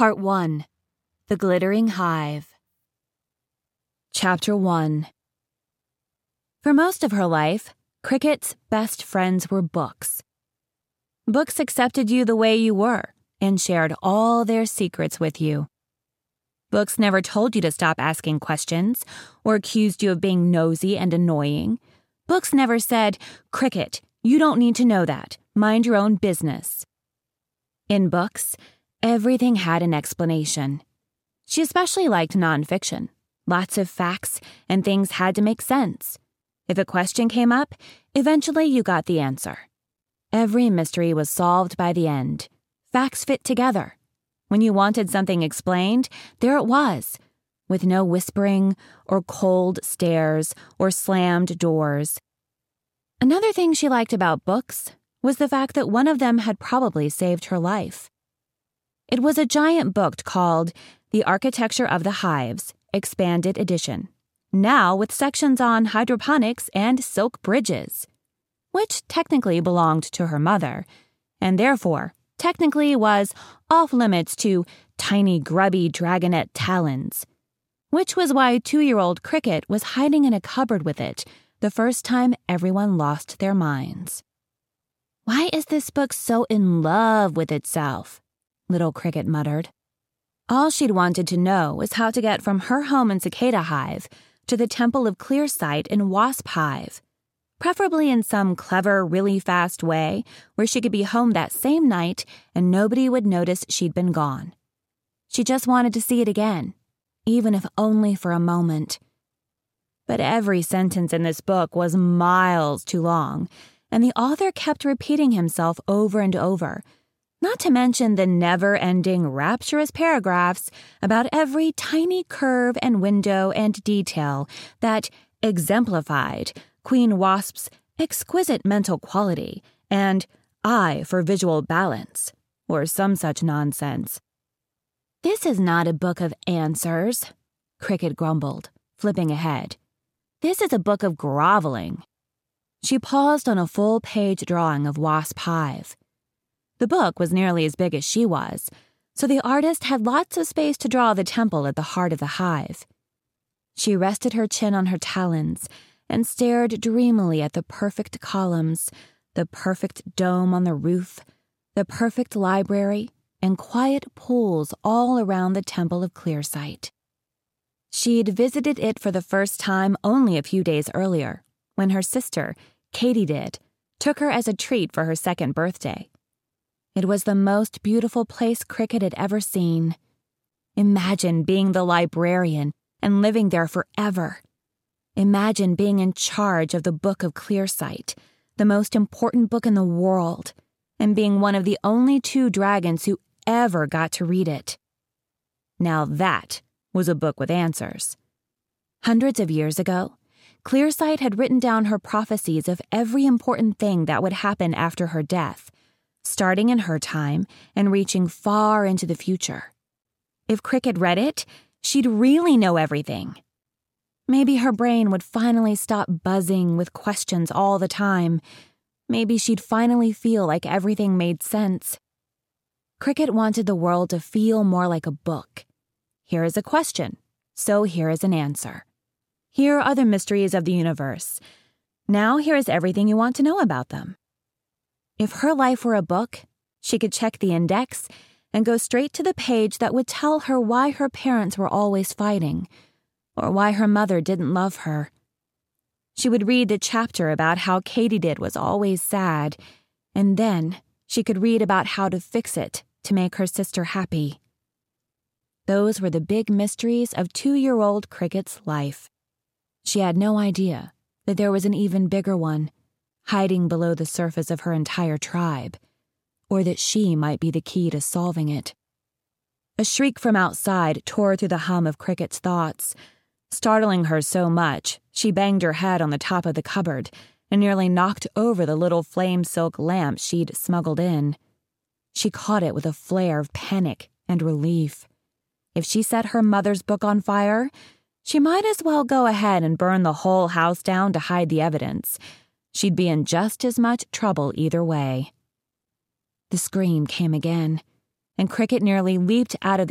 Part 1. The Glittering Hive. Chapter 1. For most of her life, Cricket's best friends were books. Books accepted you the way you were and shared all their secrets with you. Books never told you to stop asking questions or accused you of being nosy and annoying. Books never said, "Cricket, you don't need to know that. Mind your own business." In books, everything had an explanation. She especially liked nonfiction. Lots of facts and things had to make sense. If a question came up, eventually you got the answer. Every mystery was solved by the end. Facts fit together. When you wanted something explained, there it was, with no whispering or cold stares or slammed doors. Another thing she liked about books was the fact that one of them had probably saved her life. It was a giant book called The Architecture of the Hives, Expanded Edition, now with sections on hydroponics and silk bridges, which technically belonged to her mother, and therefore technically was off-limits to tiny grubby dragonette talons, which was why 2-year-old Cricket was hiding in a cupboard with it the first time everyone lost their minds. "Why is this book so in love with itself?" little Cricket muttered. All she'd wanted to know was how to get from her home in Cicada Hive to the Temple of Clearsight in Wasp Hive, preferably in some clever, really fast way where she could be home that same night and nobody would notice she'd been gone. She just wanted to see it again, even if only for a moment. But every sentence in this book was miles too long, and the author kept repeating himself over and over, not to mention the never-ending rapturous paragraphs about every tiny curve and window and detail that exemplified Queen Wasp's exquisite mental quality and eye for visual balance, or some such nonsense. "This is not a book of answers," Cricket grumbled, flipping ahead. "This is a book of groveling." She paused on a full-page drawing of Wasp Hive. The book was nearly as big as she was, so the artist had lots of space to draw the temple at the heart of the hive. She rested her chin on her talons and stared dreamily at the perfect columns, the perfect dome on the roof, the perfect library, and quiet pools all around the Temple of Clearsight. She'd visited it for the first time only a few days earlier, when her sister, Katydid, took her as a treat for her 2nd birthday. It was the most beautiful place Cricket had ever seen. Imagine being the librarian and living there forever. Imagine being in charge of the Book of Clearsight, the most important book in the world, and being one of the only 2 dragons who ever got to read it. Now that was a book with answers. Hundreds of years ago, Clearsight had written down her prophecies of every important thing that would happen after her death, starting in her time and reaching far into the future. If Cricket read it, she'd really know everything. Maybe her brain would finally stop buzzing with questions all the time. Maybe she'd finally feel like everything made sense. Cricket wanted the world to feel more like a book. Here is a question, so here is an answer. Here are the mysteries of the universe. Now here is everything you want to know about them. If her life were a book, she could check the index and go straight to the page that would tell her why her parents were always fighting, or why her mother didn't love her. She would read the chapter about how Katydid was always sad, and then she could read about how to fix it to make her sister happy. Those were the big mysteries of 2-year-old Cricket's life. She had no idea that there was an even bigger one, hiding below the surface of her entire tribe, or that she might be the key to solving it. A shriek from outside tore through the hum of Cricket's thoughts. Startling her so much, she banged her head on the top of the cupboard and nearly knocked over the little flame silk lamp she'd smuggled in. She caught it with a flare of panic and relief. If she set her mother's book on fire, she might as well go ahead and burn the whole house down to hide the evidence. She'd be in just as much trouble either way. The scream came again, and Cricket nearly leaped out of the